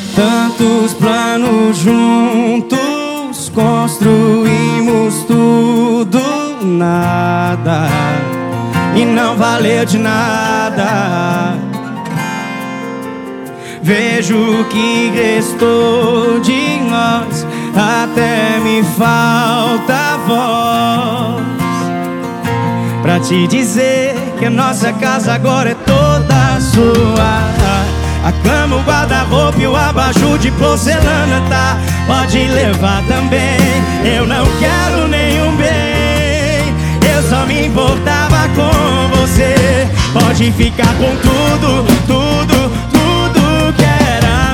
Tantos planos juntos, construímos tudo, nada, e não valeu de nada. Vejo o que restou de nós, até me falta voz pra te dizer que a nossa casa agora é toda sua. A cama, o guarda-roupa e o abajur de porcelana tá, pode levar também. Eu não quero nenhum bem, eu só me importava com você. Pode ficar com tudo, tudo, tudo que era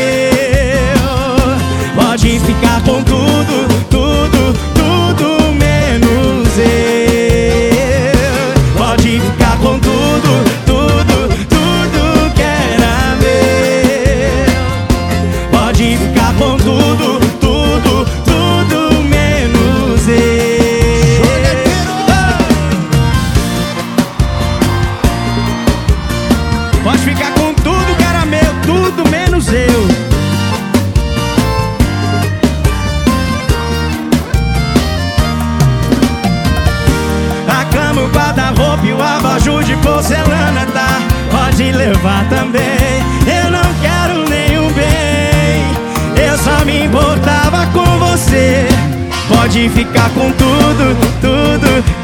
meu. Pode ficar com tudo, tudo, tudo menos eu. Pode ficar com tudo, tudo, tudo que era meu. Pode ficar com tudo, tudo, tudo menos eu. Pode ficar com tudo que era meu, tudo menos eu. O guarda-roupa e o abajur de porcelana tá, pode levar também. Eu não quero nenhum bem, eu só me importava com você. Pode ficar com tudo, tudo